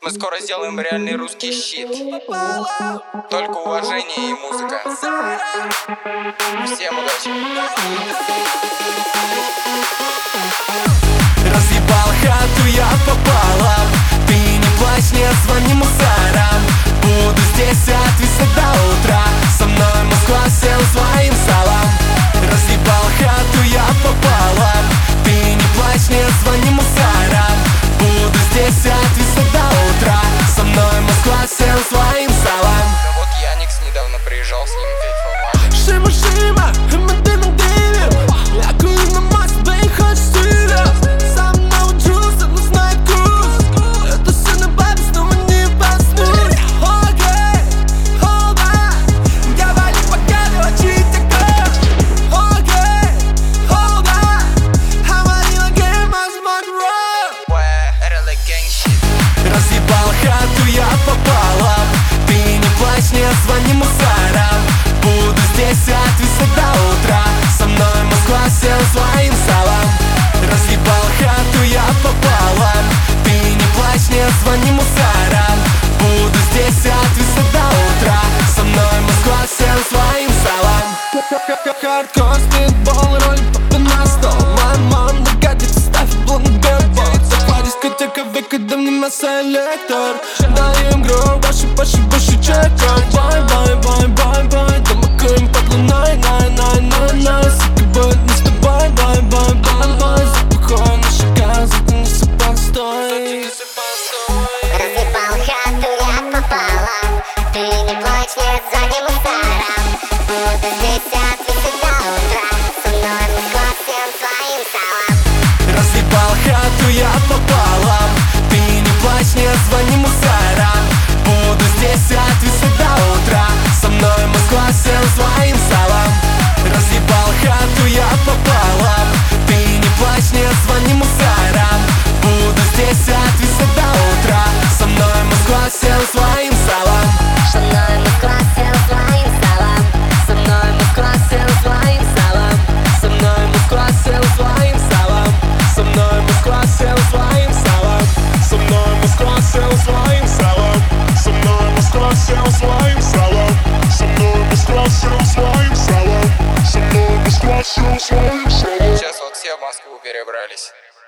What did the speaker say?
Мы скоро сделаем реальный русский щит. Только уважение и музыка. Всем удачи. Разъебал хату, я попала. Ты не плачь, не звони мусорам. Буду здесь отвисать до утра. Со мной Москва всем своим салам. Разъебал хату, я попала. Ты не плачь, не звони мусорам. Буду здесь отвисать до утра. Со мной Москва всем своим салам. Да вот Яникс недавно приезжал, с ним кайфовал. Шима, шима, мы дымим, дымим. Я курю на масс, блин, хочешь стиля. Сам научился, но знает курс. Это все на бабе, снова не поснуть. Окей, hold on. Говори, показывай, чистяка. Окей, hold on. Говорила, game, возможно, rock. Это gang shit. Разъебал хату, я попала. Ты не плачь, не звони мусорам. Буду здесь отвисать до утра. Со мной Москва всем своим салам. Разъебал хату, я попала. Ты не плачь, не звони мусорам. Буду здесь отвисать до утра. Со мной Москва всем своим салам. Хардкор, спидбол, роль попы на стол. Моя мама гадит, ставь блондбэкбол. Захват дискотека, выкида мне масса электор. Дай им гром, больше чеков. Бай, бай, бай, бай, бай. Дома курим под луной, най. Сука будет не с тобой, бай, бай, бай, бай. Запахой на щеках, затянись и постой. Разъебал хату, я попала. Ты не плачь, не звони мусорам. Буду здесь отвисать до утра. Со мной Москва всем своим салам. Разъебал хату, я попала. Ты не плачь, не звони мусорам. Буду здесь отвисать до утра. Со мной Москва всем своим салам. Разъебал хату, я попала. Ты не плачь, не звони мусорам. Буду здесь отвисать до утра. Со мной Москва всем своим салам. Со мной Москва всем своим салам. Со мной Москва всем своим салам. Со мной Москва всем своим салам. Со мной Москва всем своим салам. Со мной Москва всем своим салам. Со мной Москва всем своим салам. Со мной Москва всем своим салам. Со мной Москва всем своим салам. Сейчас вот все в Москву перебрались.